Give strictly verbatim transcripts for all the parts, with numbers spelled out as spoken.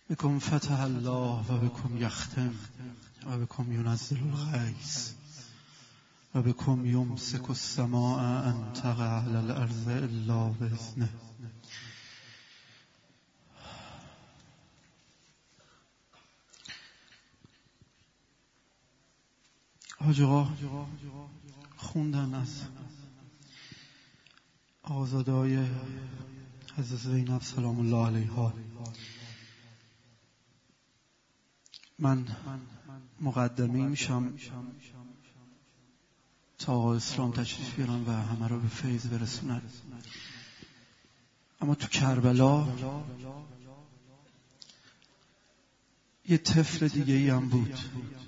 بكم فتح الله و بكم یختم و بكم ينزل الغیث و بكم یمسک السماء ان تقع على الارض الا باذنه. حاج آقا خوندن از آزادای حضرت زینب سلام الله علیها. من مقدمی میشم تا آقا اسلام تشریف بیارن و همه رو به فیض برسونن. اما تو کربلا یه طفل دیگه ای هم بود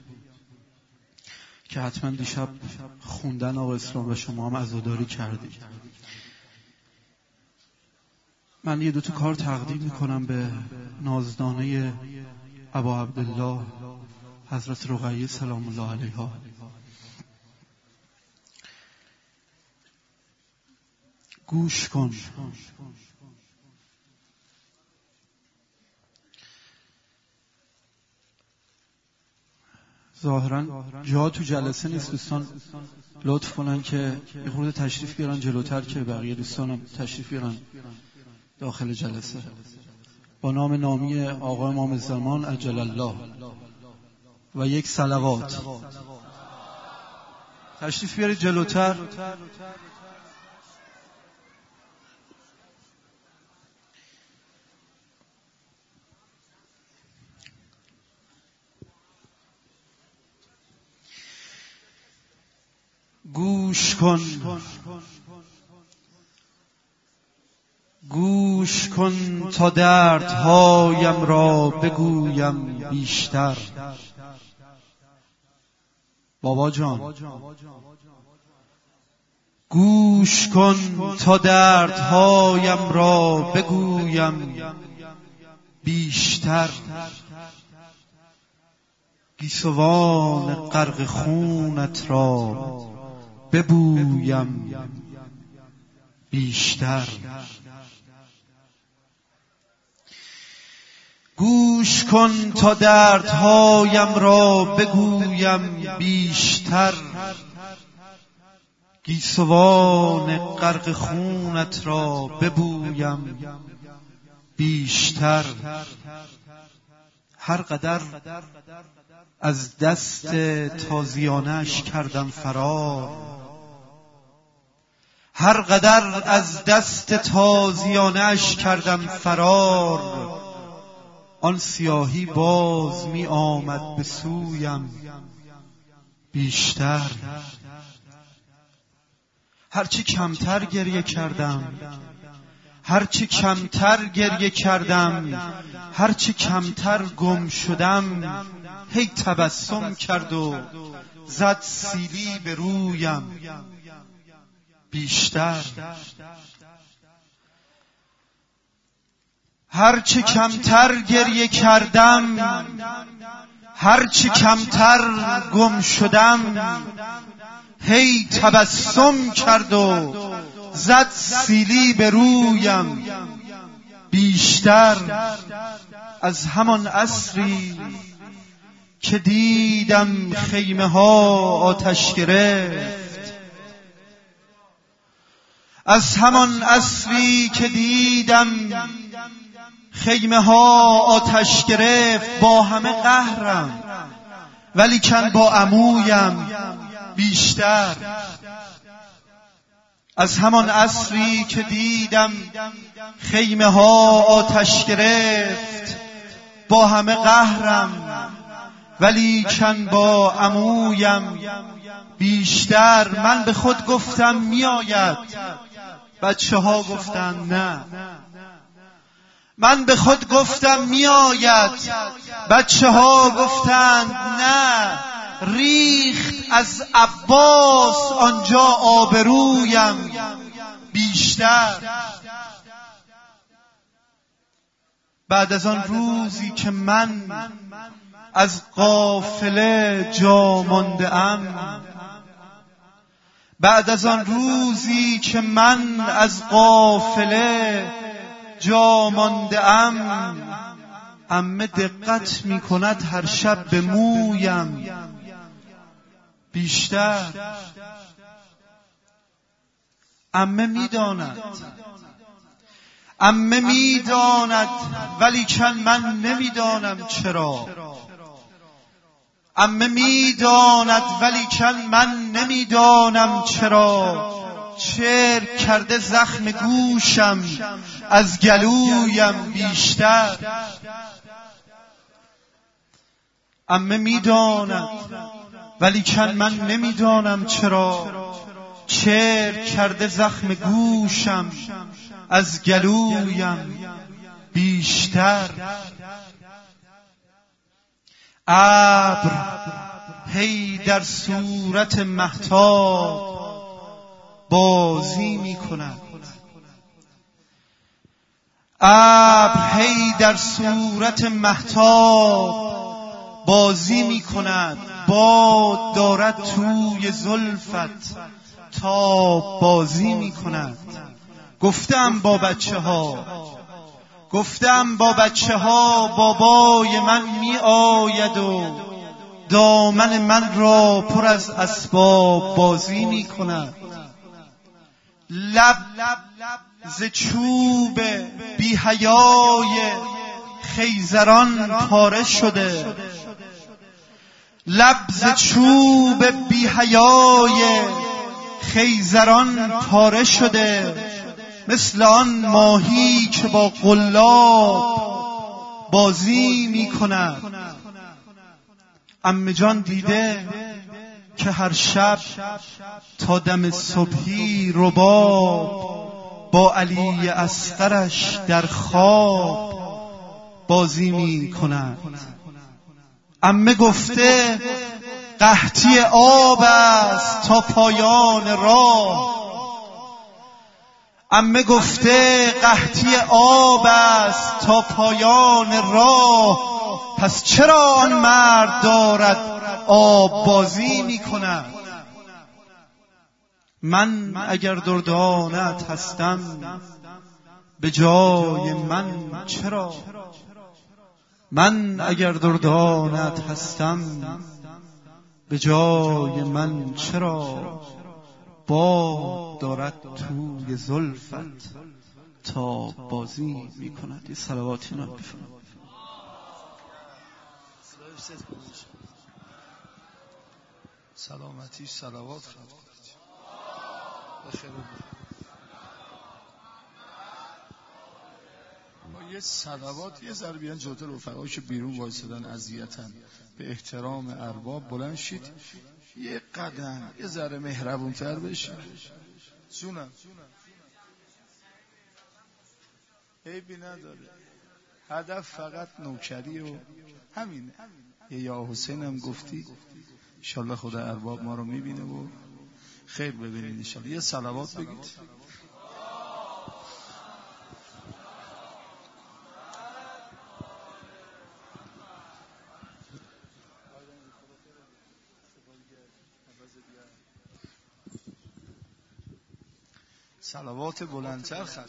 که حتما دیشب خوندن آقا اسلام و شما هم عزاداری کردید. من یه دو تا کار تقدیم میکنم به نازدانه ابا عبدالله حضرت رقیه سلام الله علیها. گوش کن. ظاهرا جا تو جلسه نیست، دوستان لطف کنن که یه خورده تشریف بیارن جلوتر که بقیه دوستانم تشریف بیارن داخل جلسه. با نام نامی آقا امام زمان عجل الله و یک صلوات تشریف بیارید جلوتر. گوش کن، گوش کن تا دردهایم را بگویم بیشتر. بابا جان گوش کن تا دردهایم را بگویم بیشتر. گیسوان غرق خونت را ببویم بیشتر. گوش کن تا دردهایم را بگویم بیشتر. گیسوان غرق خونت را ببویم بیشتر. هر قدر از دست تازیانش کردم فرار، هر قدر از دست تازیانش کردم فرار، آن سیاهی باز می آمد به سویم بیشتر. هرچی کمتر گریه کردم، هرچی کمتر گریه کردم، هرچی کمتر گم شدم، هی تبسم کرد و زد سیلی به رویم بیشتر. هرچی کمتر گریه کردم، هرچی کمتر گم شدم، هی تبسم کرد و زد سیلی به رویم بیشتر. از همان عصری که دیدم خیمه ها آتش گرفت، از همان عصری که دیدم خیمه ها آتش گرفت، با همه قهرم ولیکن با عمویم بیشتر. از همان عصری که دیدم خیمه ها آتش گرفت، با همه قهرم ولیکن با عمویم بیشتر. من به خود گفتم میآید، بچه ها گفتن نه. من به خود گفتم میآید، بچه ها گفتند نه. ریخت از عباس آنجا آبرویم بیشتر. بعد از آن روزی که من از قافله جا مانده ام، بعد از آن روزی که من از قافله جا مانده ام، عمه دقت می کند هر شب به مویم بیشتر. عمه می داند عمه می داند ولی چون من نمی دانم چرا. عمه می داند ولی چون من نمی دانم چرا. چرک کرده زخم گوشم از گلویم بیشتر. عمه می داند ولی چون من نمی دانم چرا. چرک کرده زخم گوشم از گلویم بیشتر. ابر هی در صورت مهتاب بازی می کند. ابر هی در صورت مهتاب بازی می کند. باد دارد توی زلفت تا بازی می کند. گفتم با بچه ها گفتم با بچه ها بابای من می آید و دامن من را پر از اسباب بازی می کند. لب ز چوب بی حیای خیزران پاره شده. لب ز چوب بی حیای خیزران پاره شده. مثل آن ماهی که با قلاب بازی می کند. عمه جان دیده که هر شب تا دم صبحی رباب با علی اصغرش در خواب بازی می کند. عمه گفته قحطی آب است تا پایان راه. عمه گفته قحطی آب است تا پایان راه. پس چرا آن مرد دارد آب بازی می کند؟ من اگر دردانت هستم به جای من چرا؟ من اگر دردانت هستم به جای من چرا؟ باد دارد توی زلفت تا بازی می کند. یه صلواتی نام بفرمایید. سلامتی صلوات بخیر. ما یه صلوات یه ذره بیان جلوتر رفقایی که بیرون وایسادن اذیتن به احترام ارباب بلند شید یه قدم یه ذره مهربونتر بشید. جونم عیبی نداره. هدف فقط نوکری و همینه. یه یا حسین هم گفتی انشالله خدا ارباب ما رو میبینه و خیر ببینید انشالله. یه صلوات بگید. صلوات بلندتر خطر.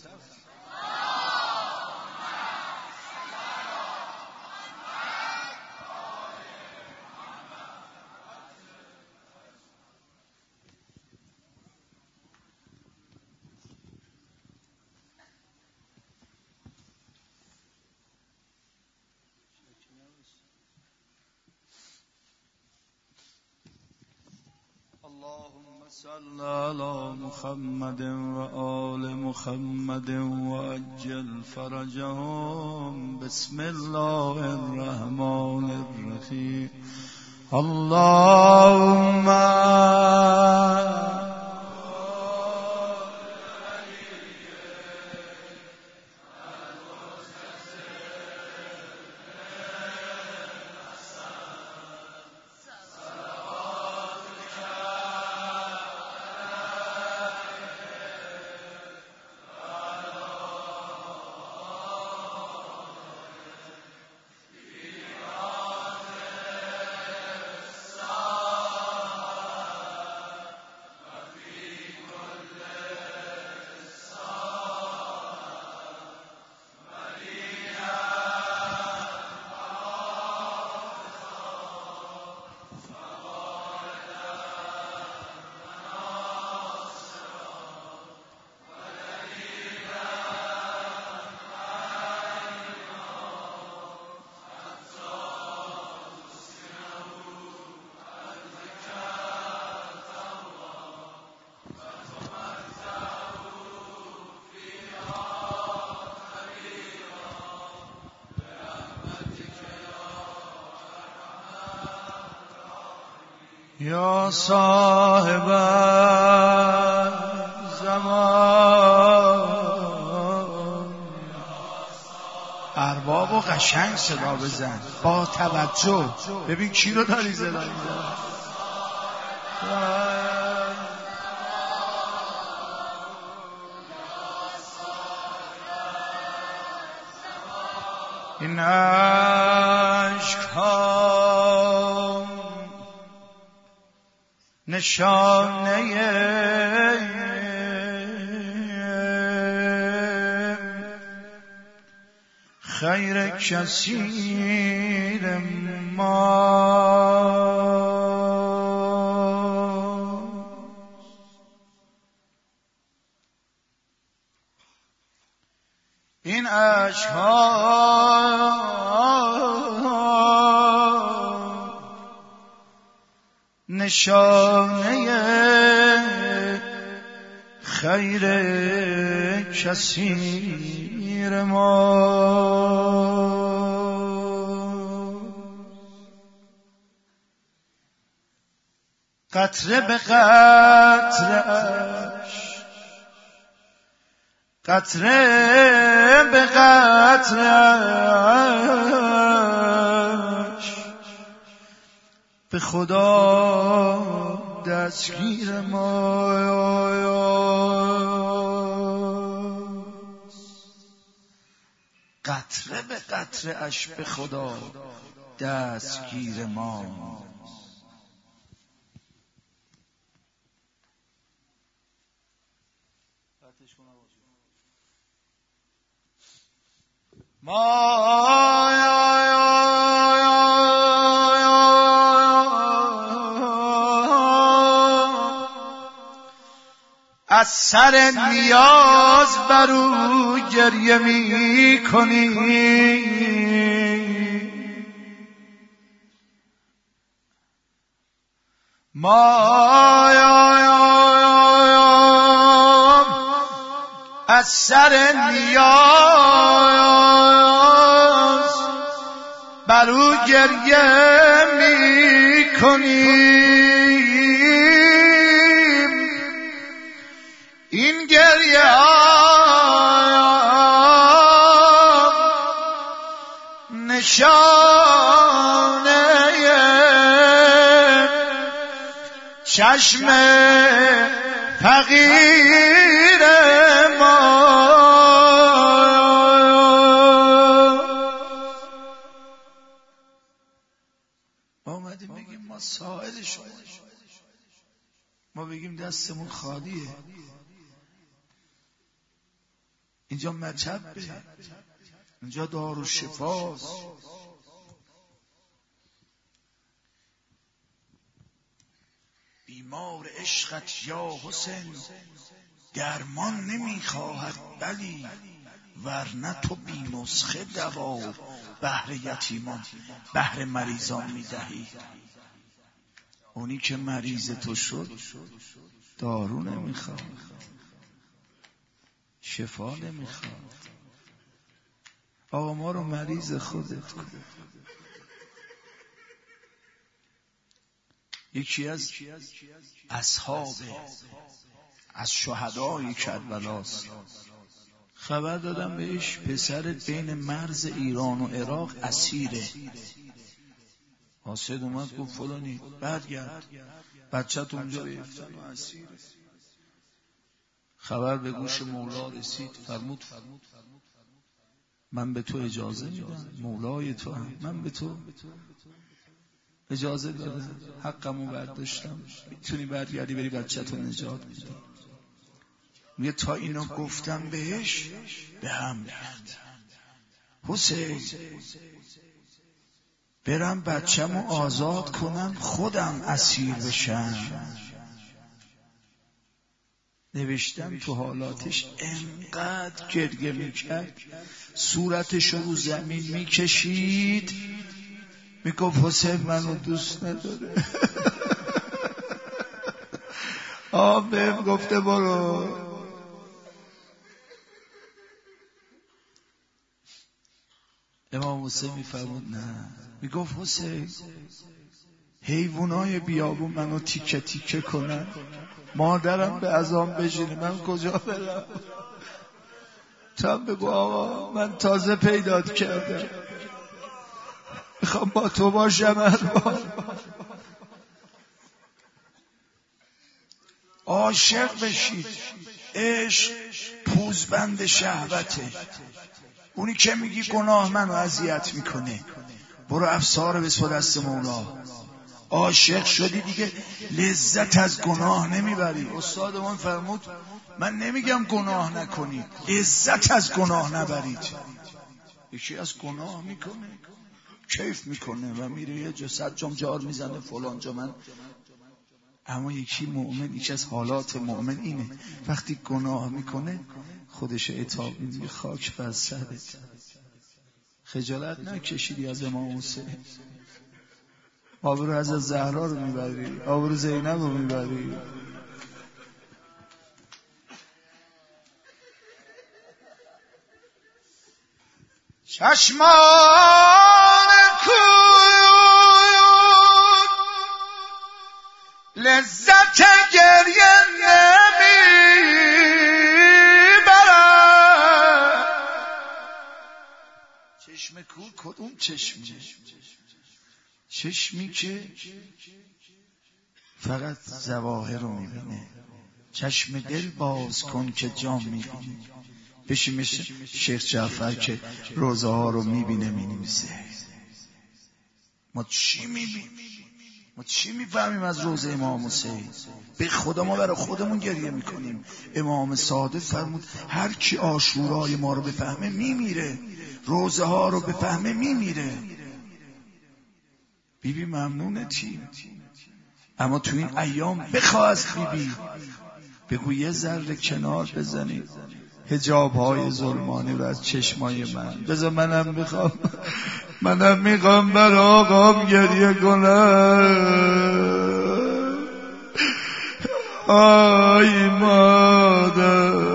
اللهم صل على محمد وآل محمد وعجل فرجهم. بسم الله الرحمن الرحيم. اللهم یا صاحب زمان ارباب و قشنگ صدا بزن با توجه. ببین کی رو داری صدا میزن. این عشق ها نشانه خیر کثیر ما. این عشق ها نشانه خیر کثیر ما. قطره به قطره‌اش قطره به قطره‌اش به خدا دستگیر ما. قطره به قطره‌اش به خدا دستگیر ما. ما از سر نیاز برو گریه می کنی. ما از سر نیاز برو گریه می کنیم. این گریه ها نشانه چشم فقیر ما. ما اومدیم بگیم ما سائل شما، ما بگیم دستمون خالیه. اینجا مچبه، اینجا دارالشفاست. بیمار عشقت یا حسین درمان نمیخواهد بلی، ورنه تو بی نسخه دوا بهر یتیمان بهر مریضان میدهی. اونی که مریض تو شد دارو نمیخواد، شفا نمیخواد. آقا ما رو مریض خودت کن. یکی از اصحاب از شهدای کربلاست، خبر دادم بهش پسرت بین مرز ایران و عراق اسیره. حاسد اومد گفت فلانی برگرد، بچت اونجا ریفتن و اسیره. خبر به گوش مولا رسید، فرمود من به تو اجازه میدم، مولای تو هم، من به تو اجازه دادم، حقمو برداشتم، میتونی برگردی بری بچه‌تو نجات بدی. میگه تا اینو گفتم بهش به هم ریخت. حسین برم بچه‌مو آزاد کنم خودم اسیر بشم. نوشتم تو حالاتش انقدر گریه میکرد، صورتش رو زمین میکشید، میگفت حسین منو دوست نداره. آه بهم گفته برو. امام حسین میفرمود نه، میگفت حسین حیوانای بیابون منو تیکه تیکه کنن، مادرم به عذاب بشینه، من کجا برم؟ تا بگو آقا من تازه پیدات کردم، میخوام با تو باشم ارباب. عاشق بشید. عشق پوزبند شهوته. اونی که میگی گناه منو اذیت میکنه، برو افسار بسپار دست مولا. عاشق شدی دیگه لذت از گناه نمیبری. استادمون فرمود من نمیگم گناه نکنید، لذت از گناه نبرید. یکی از گناه میکنه کیف میکنه و میره یه جا صد جام جار میزنه فلان جا من، اما یکی مؤمن، یکی از حالات مؤمن اینه وقتی گناه میکنه خودش عتاب میده، خاک بر سرت. خجالت نکشیدی از امام حسین؟ آبرو از زهرا رو میبری، آبرو زینب رو میبری. چشمان کون لذت گریه نمیبرد. چشم کور کدوم چشمی؟ چشمی که فقط ظواهر رو میبینه. چشم دل باز کن که جام میبینی. بشی مثل شیخ جعفر که روزه ها رو میبینه مینویسه. ما چی میبینیم؟ ما چی میفهمیم از روزه امام حسین؟ به خدا ما برای خودمون گریه میکنیم. امام صادق فرمود هر کی عاشورای ما رو بفهمه میمیره، روزه ها رو بفهمه میمیره. بیبی ممنونتی، اما تو این ایام بخواه از بیبی بگو یه ذره کنار بزنید حجاب های ظلمانی رو از چشمای من. بذار منم میخوام منم میخوام بر آقام گریه کنم. آی مادر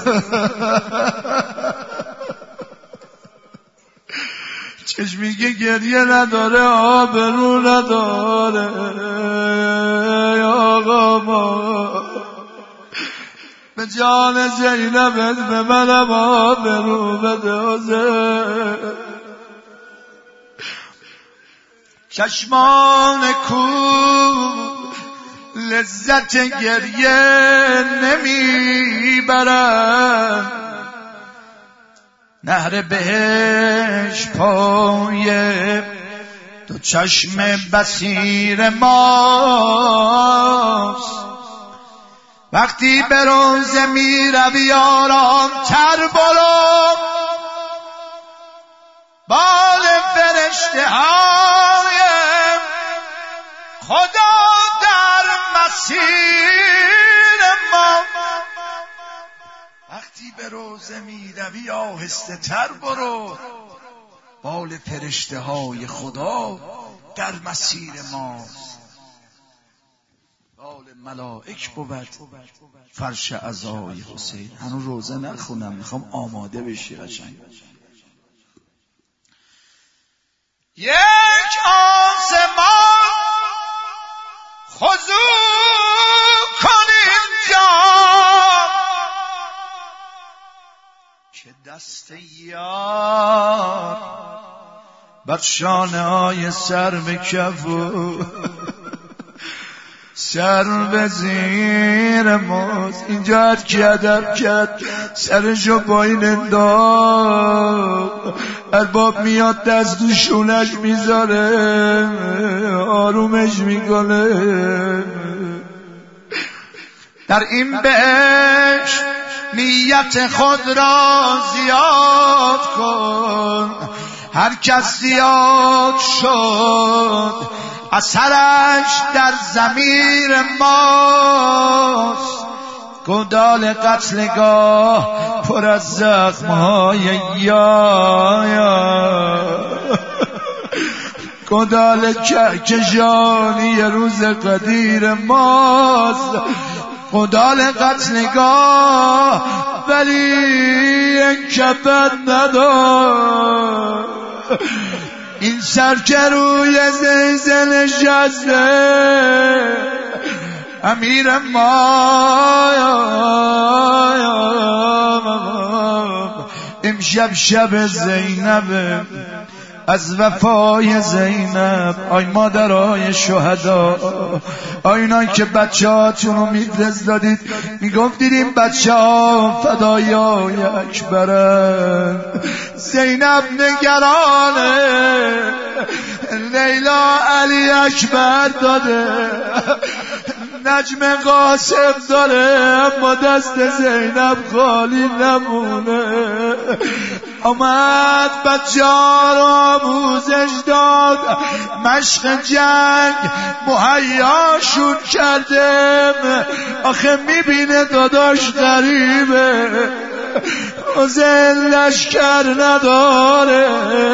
چشمی که گریه نداره آبرو نداره. آقا ما به جان زینبت به منم آبرو بدازه. چشمان کو لذت گریه نمیبرن، نهر بهش پای دو چشم بصیر ماست. وقتی به روزه می روی آرام تر برو، بال فرشته های خدا در مسیر ما. وقتی به روزه می روی آهسته تر برو، بال فرشته های خدا در مسیر ماست. بال ملائک بود فرش عزای حسین. هنوز روزه نخونم، میخوام آماده بشی قشنگ. یک آسمان خضوع کن اینجا که دست یار بر شانه های سر بکفو، سر به زیر ماست. اینجا هر کی ادب کرد سرشو پایین انداخت. ارباب میاد دست تو شونش میذاره، آرومش میکنه. در این بهش نیت خود را زیاد کن، هر کس زیاد شد اثرش در ضمیر ماست. گودال قتلگاه پر از زخم‌های یا یا گودال کهکشانی روز قدیر ماست. گودال قتلگاه ولی این کفن ندار. این سر که روی زیزل نشسته امیر ما امشب شب زینب از وفای زینب. آی مادرای شهدا، آینایی که بچه هاتون رو میفرستادید میگفتید این بچه ها فدایای اکبرن. زینب نگرانه، لیلا علی اکبر داده، نجم قاسم داره، اما دست زینب خالی نمونه. آمد بچه ها رو آموزش داد، مشق جنگ مهیاشون کردم. آخه میبینه داداش غریبه، حسین لشکر نداره.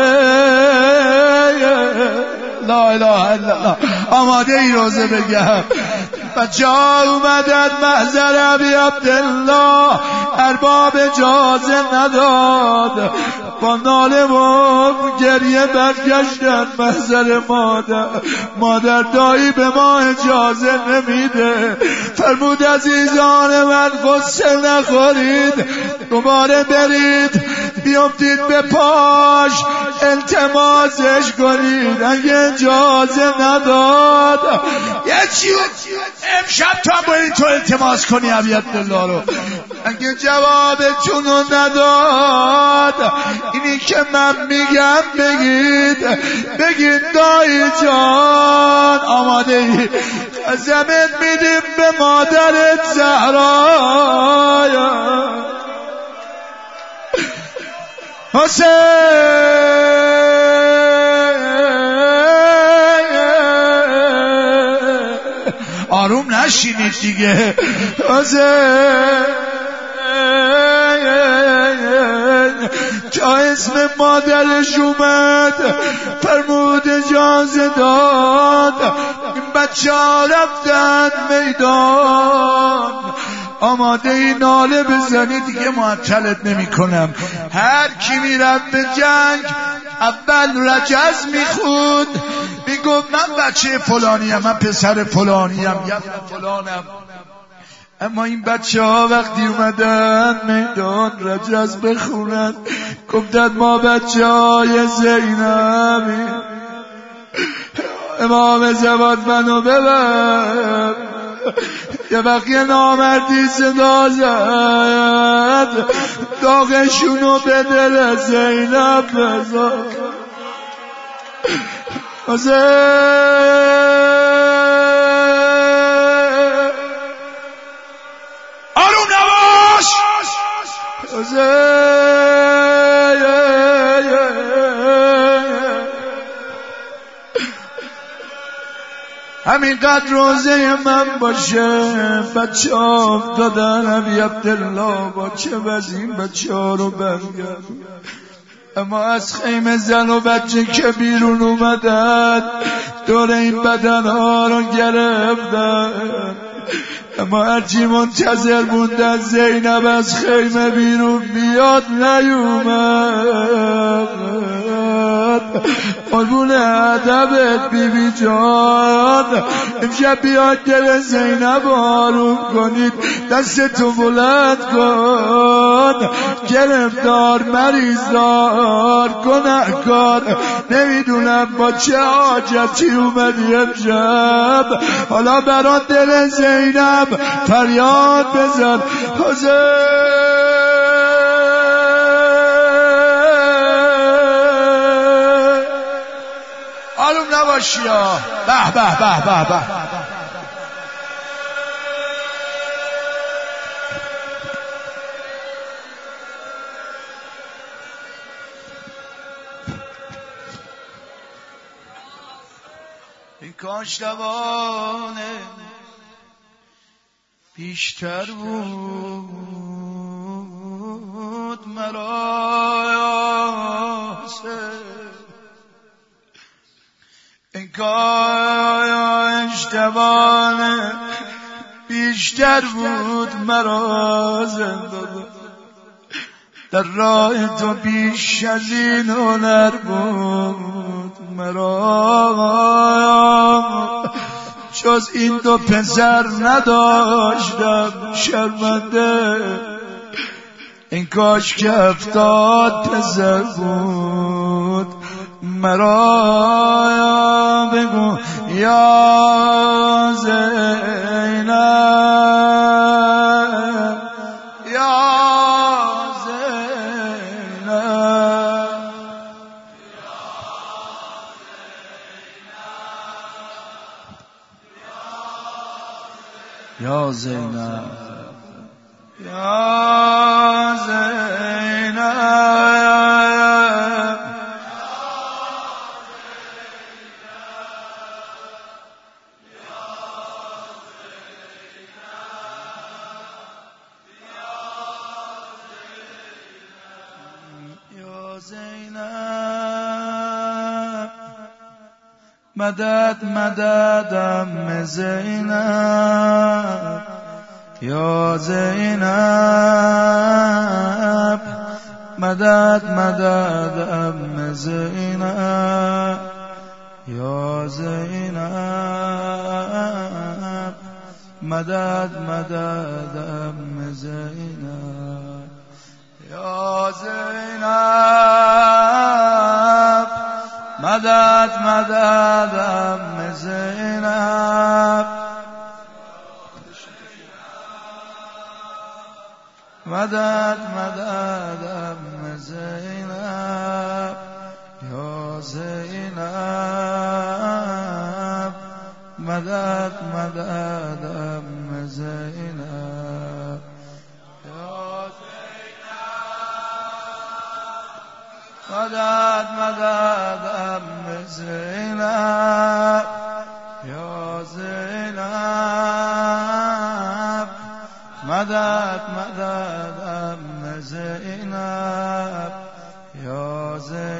لا اله الا الله. آماده ای روزه بگم بچه ها اومدن محضر ابی عبدالله، ارباب اجازه نداد، با ناله و گریه برگشتن محضر مادر. مادر دایی به ما اجازه نمیده، فرمود عزیزان من غصه نخورید، دوباره برید بیافتید به پاش التماسش کنید. اگه اجازه نداد یه چی امشب تو هم باید تو التماس کنی ابی عبدالله رو. اگه جوابتون رو نداد اینی که من میگم بگید، بگید دایی جان آماده ای قسمت میدیم به مادرت زهرا حسین. آروم نشینید دیگه. حسین تا اسم مادرش اومد فرمود اجازه داد، این بچه ها رفتن میدان. آماده ای ناله بزنی دیگه معطلت نمی کنم. هر کی میرفت به جنگ اول رجز میخود، میگفت من بچه فلانیم، من پسر فلانیم، یا فلانم. اما این بچه ها وقتی اومدن میدان رجز بخونن گفتن ما بچه های زینبی، امام زباد منو ببر. یه وقت یه نامردی صدا زد داغشونو به دل زینب بذار. حسین آروم نباش. حسین همینقدر روزه من باشه بچه ها دادن ابی عبدالله با چه وزین بچه ها رو برگرد. اما از خیمه زن و بچه که بیرون اومدن دور این بدن ها رو گرفتن. اما هرچی منتظر موندن زینب از خیمه بیرون بیاد نیومد. قربون ادبت بی بی جان، امشب بیاد دل زینب آروم کنید، دستتو بلند کن. گرفتار، مریضدار، گناهکار، نمیدونم با چه حاجتی اومدی امشب، حالا برات دل زینب فریاد بزن. حسین آروم نباشی ها. به به به به به. این کاش دوانه بیشتر بود مرا، این کاش دوانه بیشتر بود مرا زنده. در راه تو بیش از این هنر بود مرا، جز این دو پسر نداشتم شرمنده. این کاش که هفتاد پسر بود مرا. بگو یا زینب، یا زینب، یا زینب، یا زینب. زینب مدد مدد ام زینب، یا زینب مدد مدد ام زینب، یا زینب مدد مدد ام زینب، یا زینب مدد مدد ام زینب، مدد مدد ام زینب، یا زینب مدد مدد ام زینب، یا مدد مدد ام زینب، یا زینب مدد مدد ام زینب، یا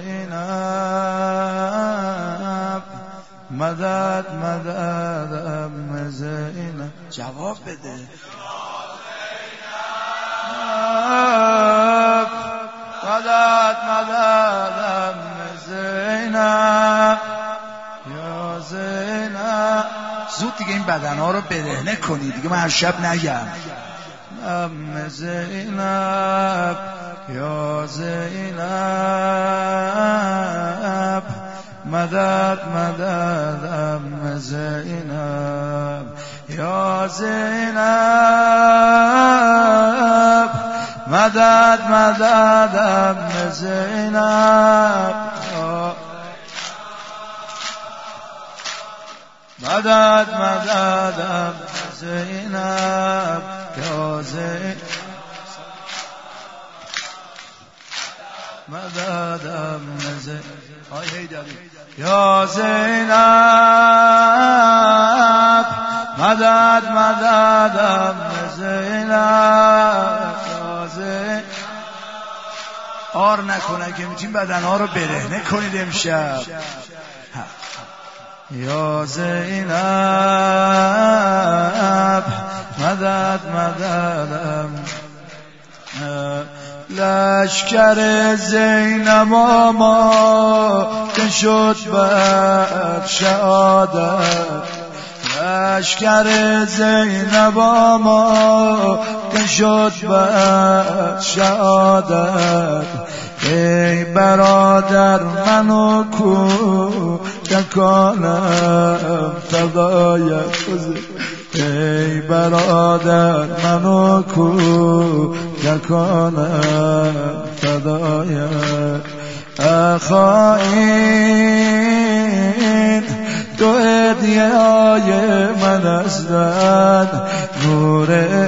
زینب مدد مدد ام زینب. جواب بده. مدد مدد ام زینب، یا زینب. زود دیگه این بدنها رو برهنه کنی دیگه، من هر شب نگم. ام زینب، یا زینب مدد مدد ام زینب، یا زینب مدد مدد ام زینب، مدد مدد ام زینب، یا زینب مدد ام زینب، آی هیدری، یا زینب مدد مدد ام زینب، یا زینب. آر نکنه که میتونیم بدنها رو برهنه کنید امشب. یا زینب مدد مدد ام لشکر زینب آما که شد بر شهادت، لشکر زینب آما که شد بر شهادت. ای برادر منو کو که کنم فدایت، ای برادر منو کو که کنم فدایت. اخاین تو هدیه های من هستند، نور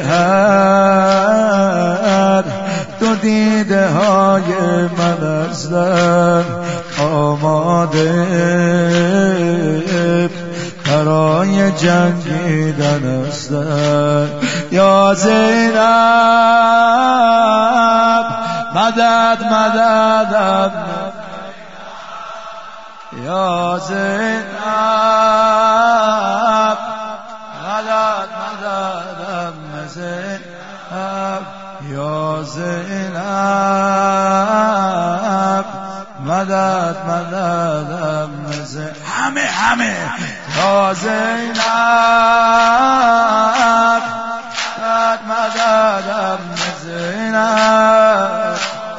هر تو دیده های من هستند، آماده برای جنگیدن هستند. یا زینب مدد مدد، یا زینب مدد مدد ام زینب، یا زینب مدد مددم زینب همه همه یا زینب مدد مددم زینب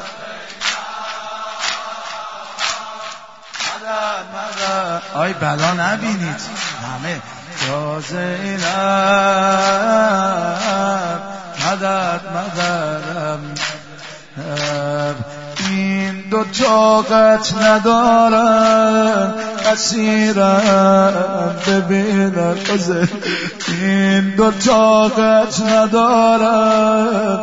مدد مدد آی بلا نبینید همه یا زینب مدد مددم این دو طاقت ندارن اسیرم ببینن این دو طاقت ندارن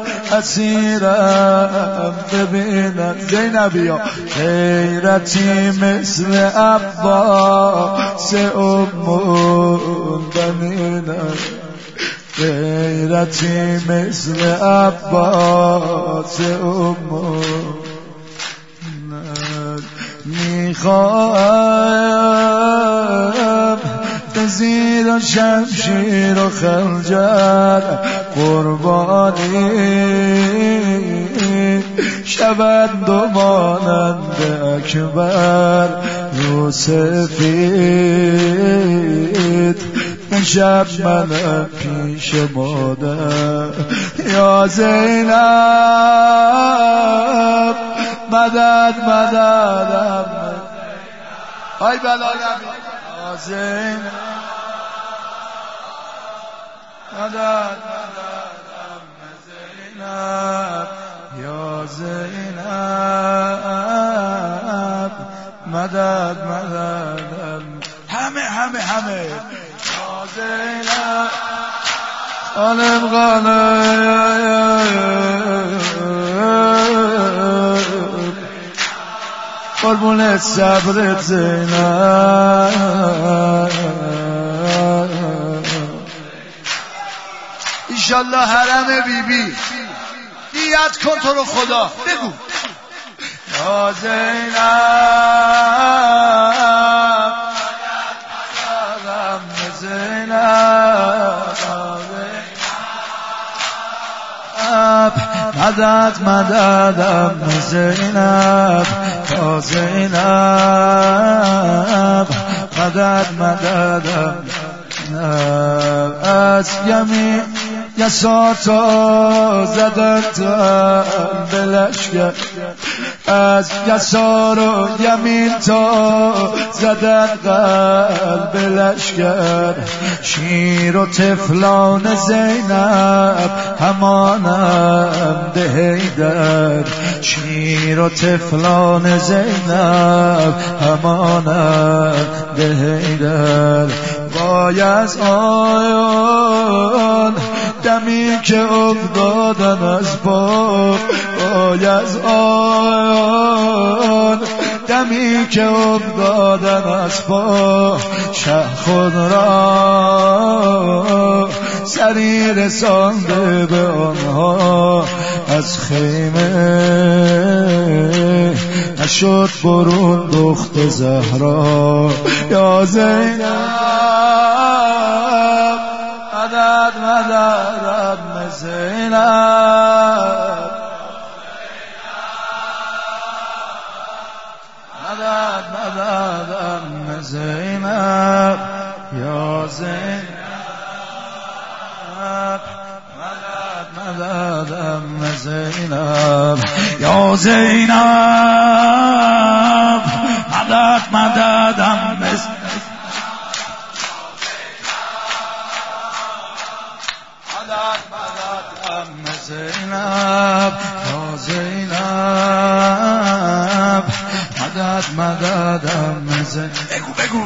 اسیرم ببینن زینبیا غیرتی مثل عباس ام بنینن غیرتی مثل عباس ام میخواهم به زیر شمشیر و خنجر قربانی شود و مانند اکبر رو سفید شب من پیش مادر یا زینب مدد مددم ای بلال یا زینب مدد مددم زینب یا زینب مدد مددم همه همه همه زینب غالب غالب قربون صبرت زینب ایشالله حرم بی بی بیعت کن تو رو خدا بگو یا زینب مدد مددم زینب یا زینب مدد مددم از یمین یسارا زدن به لشکر از یسار و یمین تا زدن قلب لشکر شیر و طفلان زینب همانند حیدر شیر و طفلان زینب همانند حیدر بایز آیان دمی که افتادن از پا بایز آیان دمی که افتادن از پا شه خود را سری رسانده به آنها از خیمه نشد برون دخت زهرا یا زینب مدد مدد رب زینب مدد مدد ام زینب یا زینب مدد مدد ام زینب یا زینب مدد مدد ام زینب یا زینب مدد مدد ام زینب بگو بگو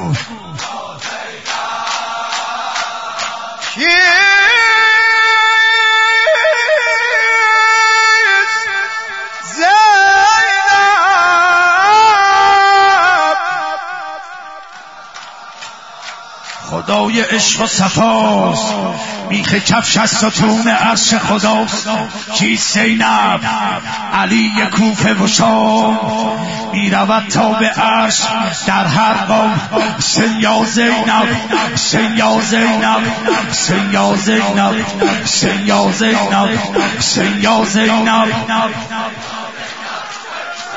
خدای عشق و صفاست میخ کفش از ستون عرش خداست چیست زینب علی کوفه و شام میرود تا به عرش در هر قوم حسین یا زینب حسین یا زینب حسین یا زینب حسین یا زینب حسین یا زینب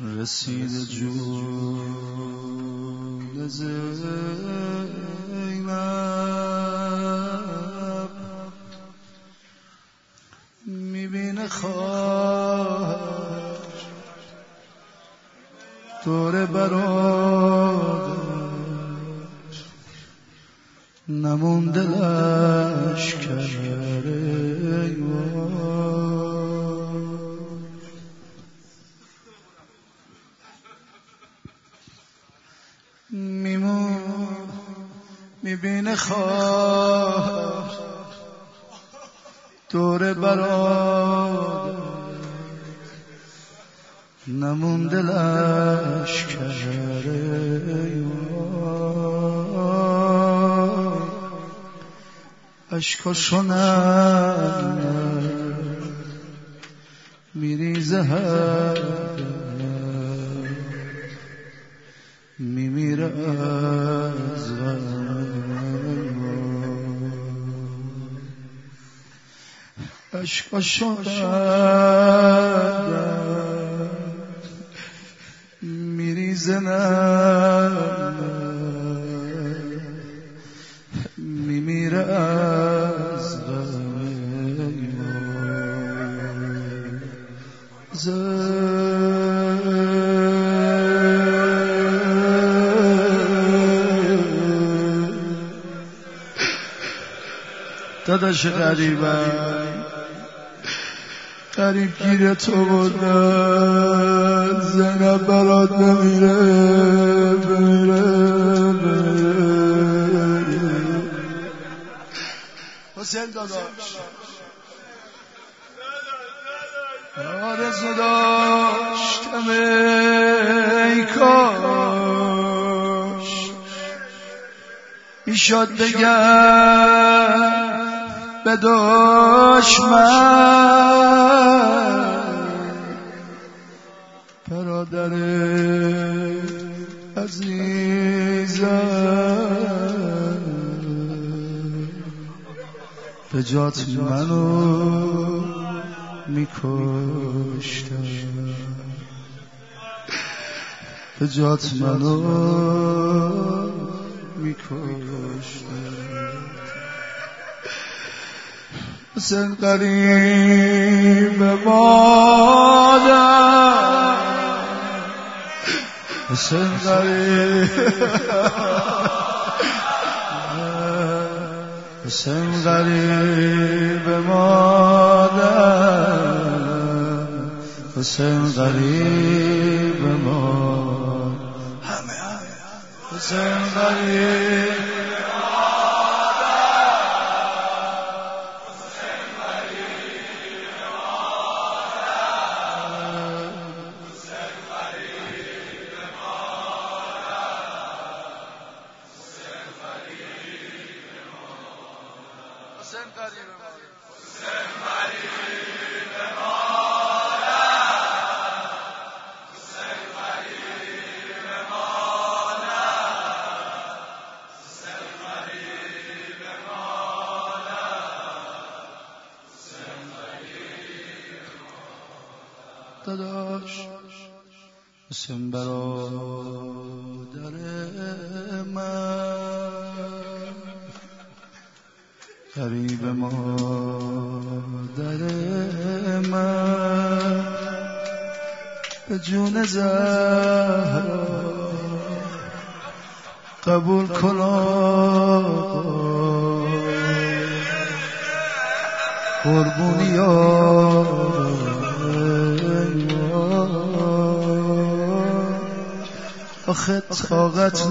رسید جون زینب میبینه خواهر دور برادر نمونده لشکر میمون میبینه خواهر دور برادر نمونده لشکر اشکاشو نم میریزه هر میمیره از غم اشکاشو نم میریزه نم میمیره از غم داداش غریبم غریب گیر تو بودن زینب برات بمیره بمیره بمیره حسین داداش آرزو داشتم ای کاش میشد بگم به دشمن برادر عزیزم به جات منو میکشتم به جات منو میکشتم حسین قریب مادر حسین قریب حسین قریب مادر حسین قریب مادر همه همه حسین قریب داداش حسین برادر من قریب مادر من به جون زهرا قبول کن قربونی یار آخه طاقت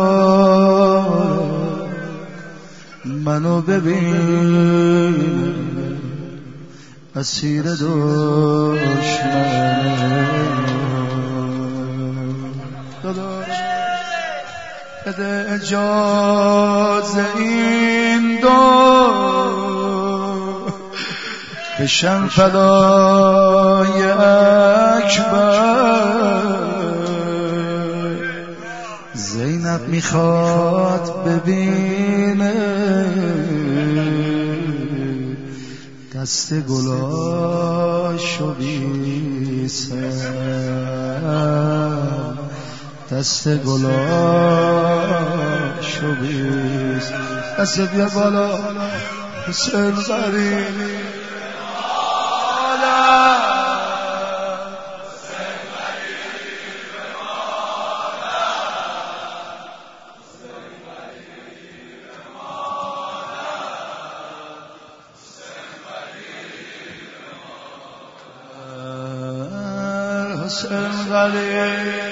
ندار منو ببین اسیر دشمن داداش بده اجازه این دو بشم فدای اکبر زینب میخواد ببینه دست گلاشو بی سر دست گلاشو بیست دست بیا بالا حسین غریب حسین غریب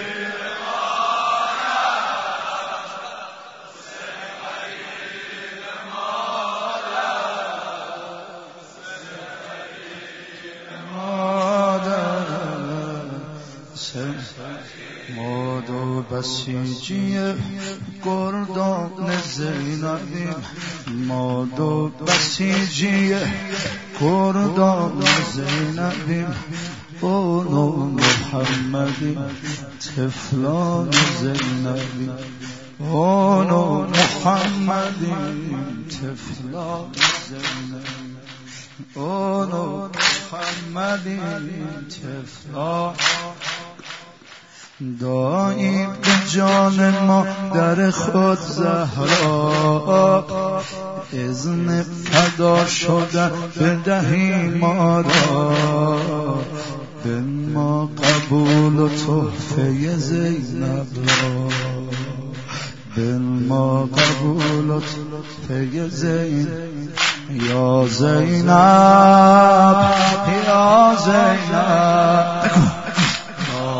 ماد و بسیجی گردان زینبیم ماد و بسیجی گردان زینبیم اونو محمدی طفلان زینبی اونو محمدی طفلان زینبی اونو محمدی طفلان دایی به جان ما در خود زهرا اذن فدا شدن بدهی ما را به ما قبول و تحفه زینب را به ما قبول و تحفه زینب یا زینب یا زینب یا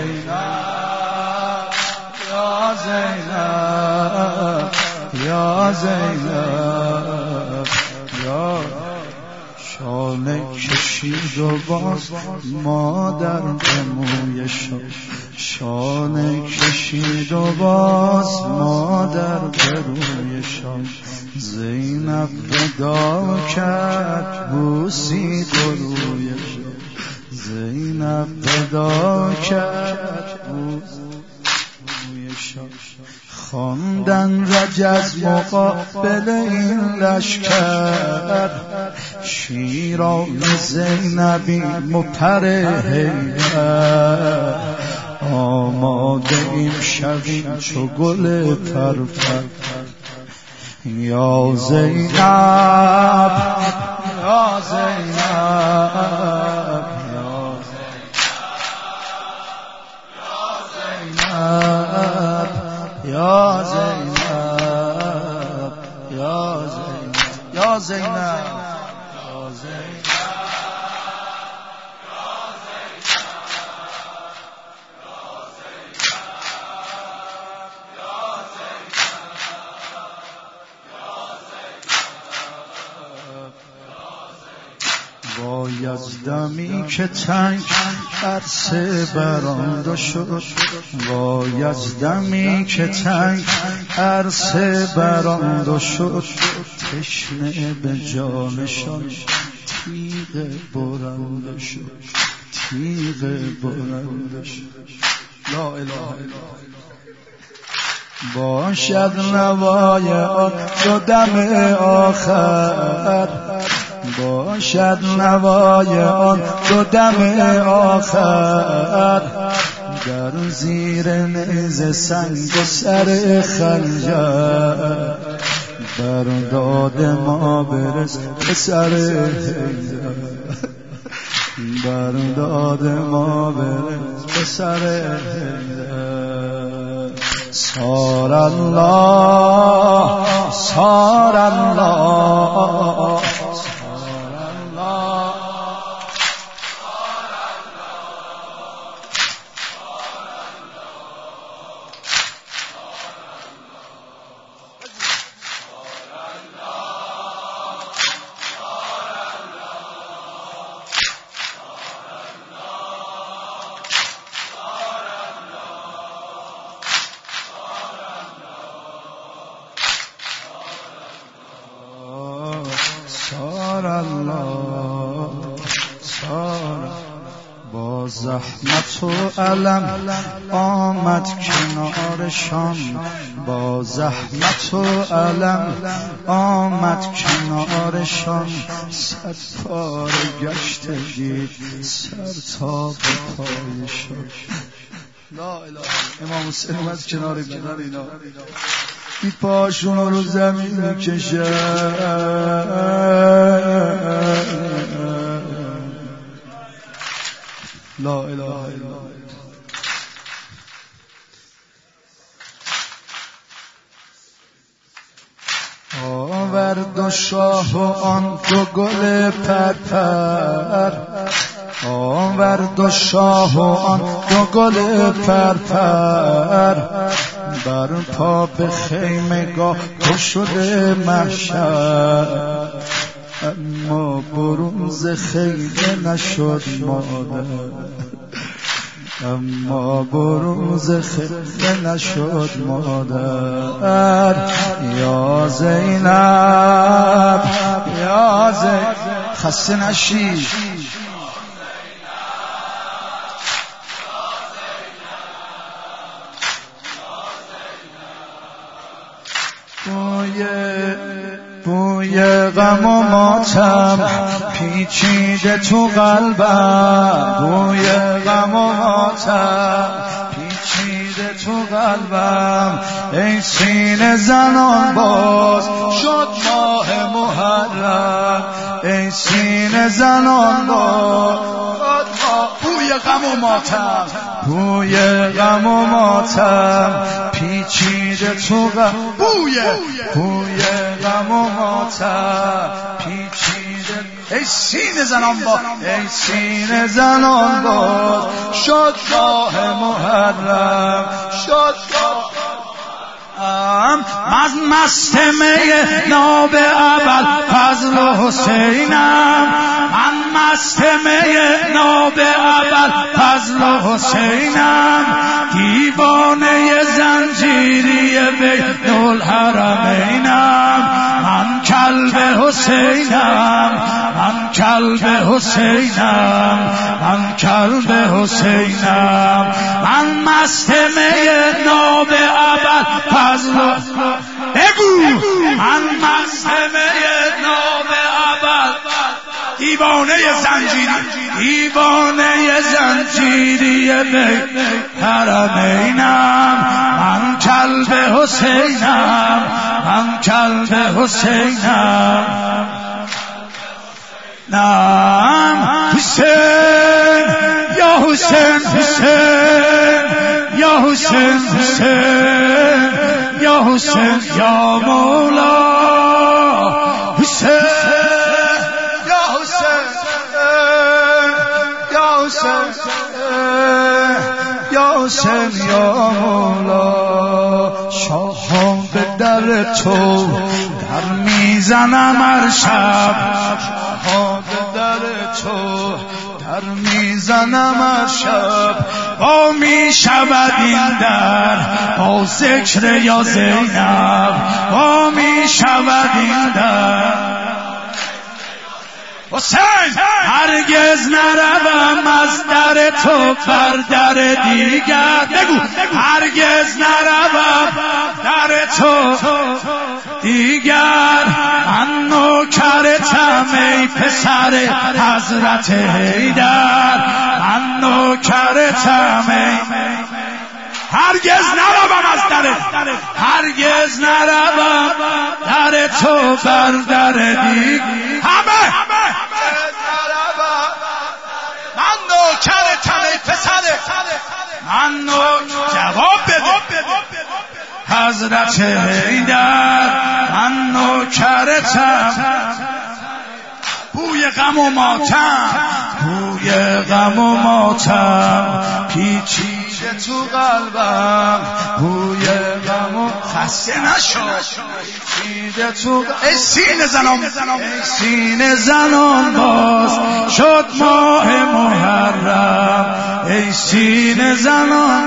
زینب یا زینب یا زینب یا شانه کشید و باز مادر به مویشان شانه کشید و باز مادر به رویشان زینب ودا کرد بوسید و رویشان زینب ودا کرد بوسید رویشان خواندن رجز مقابل این لشکر شیران زینبی مپر حیدر آماده این شبیم چو گل پرپر یا زینب یا زینب یا زینب یا زینب یا زینب با یزدمی که تنگ عرصه براند شد با یزدمی که تنگ عرصه براند شد تشنه به جانشان تیغ برنده شد تیغ برنده شد لا اله الا باشد نوای آن دو دم آخر باشد نوای آن دو دم آخر در زیر نیزه سنگ و سر خنجر بر داد ما برس پسر حیدر بر داد ما برس پسر حیدر سار الله سار الله سار الله سار با زحمت و علم آمد کنارشان با زحمت و علم آمد کنارشان صد پاره گشته دید سر تا به پایشان لا اله امام حسین اومد کنار کنار اینا دید پاشون رو زمین میکشه لا اله الا الله. آورد و شاه و آن دو گل پرپر آورد و شاه و آن دو گل پرپر بر پا به خیمگاه تو شده محشر اما برونز خیمه نشد مادر اما برونز خیمه نشد مادر یا زینب یا زینب خسته نشی بوی غم و ماتم پیچیده تو قلبم بوی غم و ماتم پیچیده تو قلبم ای سینه زنان باز شد ماه محرم ای سینه زنان باز بوی غم و ماتم بوی غم و ماتم پیچیده تو غم بوی بوی غم و ماتم پیچیده ای سینه زنان باز ای سینه زنان باز شد ماه محرم شد من مست می ناب اول فضل حسینم من مست می ناب اول فضل حسینم دیوانه زنجیری بین الحرمینم من کلب حسینم من کلب حسینم من کلب حسینم من مست می ناب اول فضل بگو من مست می ناب اول دیوانه زنجیری دیوانه زنجیری بین حرمینم من کلب حسینم من کلب حسینم نام حسین یا حسین حسین یا حسین حسین یا حسین یا مولا حسین یا حسین یا حسین یا حسین یا مولا شاهان به در تو در میزنم هر شب شاهان به در تو در میزنم هر شب با می شود این در با ذکر یا زینب با می شود این در حسین هرگز نروم از در تو بر در دیگر بگو هرگز نروم در تو دیگر من نوکرتم ای پسر حضرت حیدر من نوکرتم ای هرگز نروم از در هرگز نروم در تو بر در دیگر همه من نوکرتم ای پسر من نوکر جواب بده حضرت حیدر من نوکرتم بوی غم و ماتم بوی غم و ماتم پیچیده تو قلبم بوی غم و خسته نشو پیچیده تو ای سینه زنان ای سینه زنان باز شد ماه محرم ای سینه زنان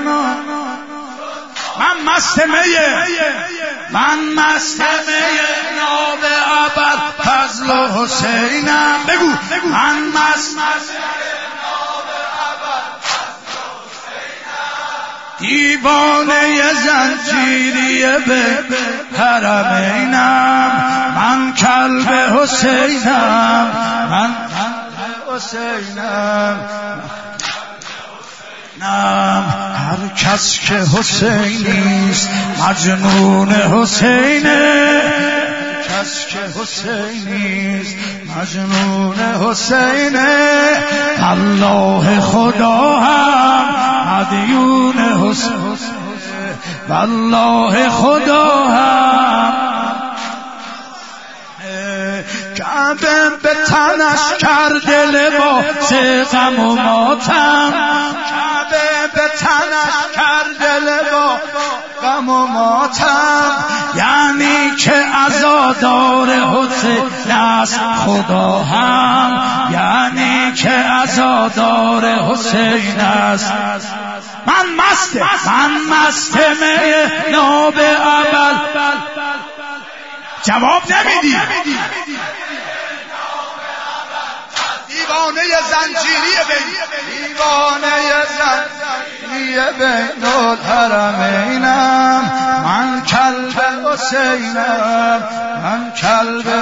من مست میه من مست میه ناب ابد فضل حسینم بگو من مست ناب ابد فضل حسینم دیوانه زنجیری به حرمینم من کلب حسینم من کلب حسینم هر کس که حسینیست مجنون حسینه، کس که حسینیست مجنون حسینه، الله خدا هم مدیون حسین، والله خدا هم کعبه به تنش کرده لباس غم و ماتم، کعبه به تنش کرده لباس غم و ماتم، یعنی که عزادار حسین است خدا هم، یعنی که عزادار حسین است. من مسته من مسته می ناب اول جواب نمیدی. دیوانه زنجیری بین دیوانه زنجیری بین الحرمینم، من کلب حسینم، من کلب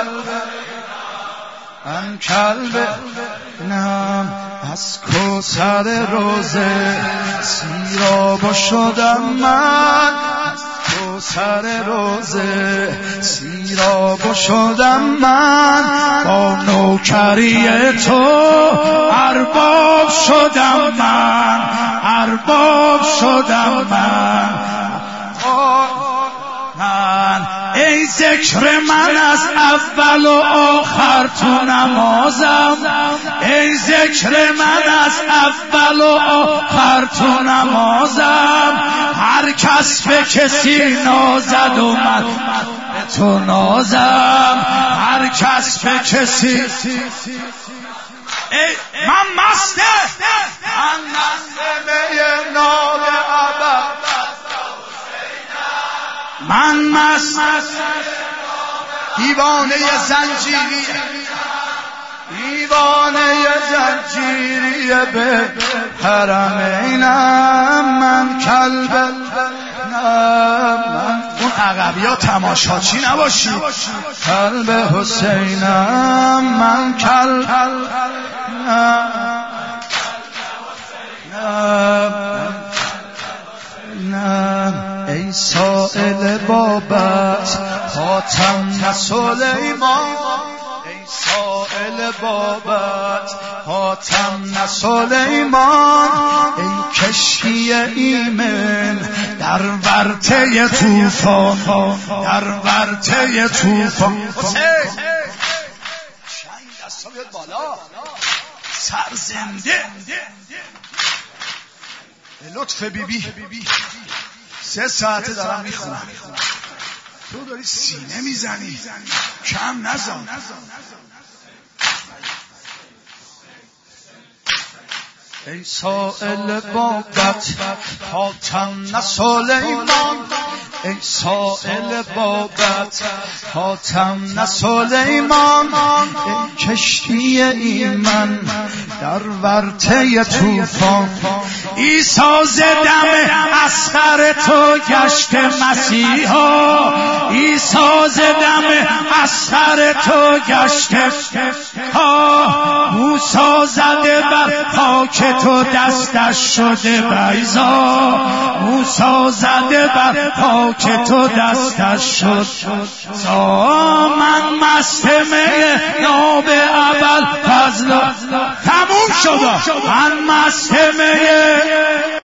من کلب نم، از کوثر روزه سیراب شدم من، کوثر روزه سیراب شدم من، با نوکری تو ارباب شدم من، ارباب شدم من. من ای ذکر من از اول و آخر تو نمازم، ای ذکر من از اول و آخر تو نمازم، هر کس به کسی نازد و من به تو نازم، هر کس به کسی. من مسته من مسته می ناب ابد، من مست دیوانه زنجیری دیوانه زنجیری به حرمینم، من کلب من اون عقبی ها تماشاچی نباشی، کلب حسینم، من کلب ای سائل بابت خاتم سلیمان، ای سائل بابت خاتم سلیمان، ای کشتی ایمن در ورطه طوفان، در ورطه طوفان. شاید دستا بیاد بالا، سرزنده لطف بیبی بی. سه ساعته دارم میخونم، تو داری سینه میزنی، کم نزن. ای سائل بابت خاتم سلیمان، ای سائل بابت خاتم سلیمان، ای کشتی ایمن در ورطه طوفان، عیسی ز دم اصغر تو گشت مسیحا، عیسی ز دم اصغر تو گشت ها، موسی زده بر خاک تو دستش شده بیضا، موسی زده بر خاک تو دستش شد. من مست می ناب اول فضل تموم شد، من مست می